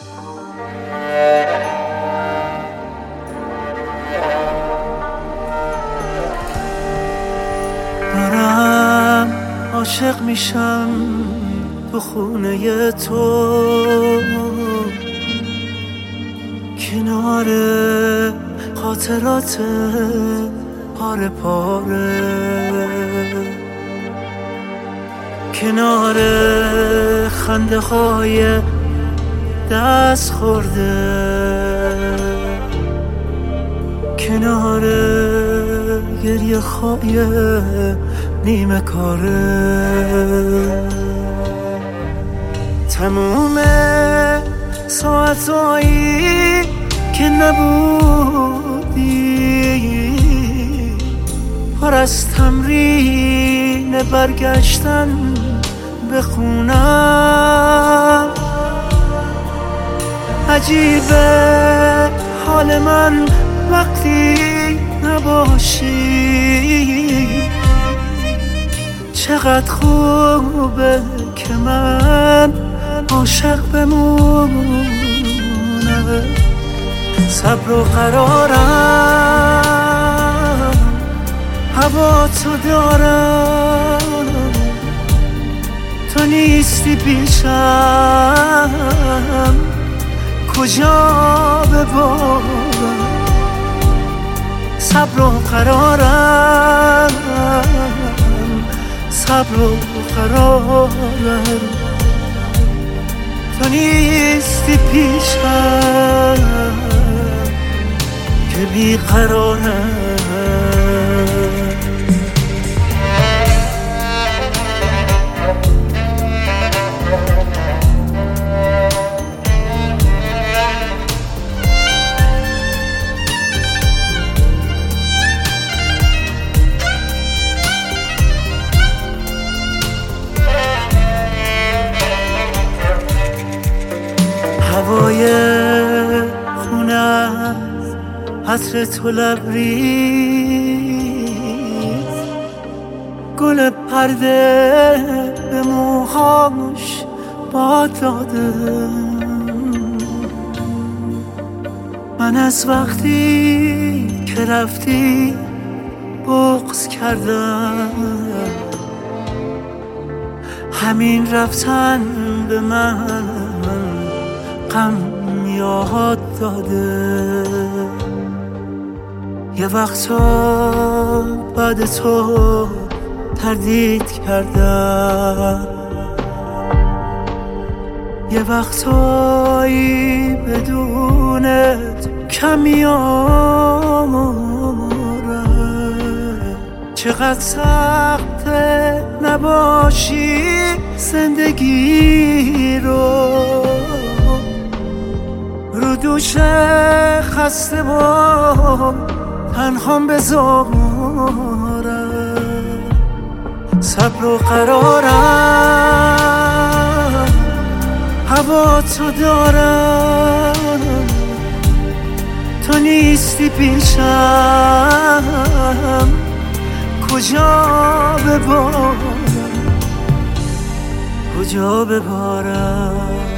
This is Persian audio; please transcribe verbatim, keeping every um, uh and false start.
دارم عاشق میشم تو خونه تو، کنار خاطرات پاره پاره، کنار خنده های دست خورده، کنار گریه های نیمه کاره. تموم ساعتایی که نبودی پر از تمرین برگشتن به خونم. عجیبه حال من وقتی نباشی، چقدر خوبه که من عاشق بمونم. صبر و قرارم هوا تو دارم، تو نیستی پیشم کجا ببارم. صبر و قرارم، صبر و قرارم، تو نیستی پیشم که بیقرارم. هوای خونه است عطر تو لبریز، گل پرده به موهاش باد داده. من از وقتی که رفتی بغض کردم، همین رفتن به من غم یاد داده. یه وقتا بعد تو تردید کردم، یه وقتایی بدونت کم میارم. چقدر سخته نباشی زندگی رو، رو دوش خسته و تنهام بذارم. صبر و قرارم هوا تو دارم، تو نیستی پیشم کجا ببارم، کجا ببارم.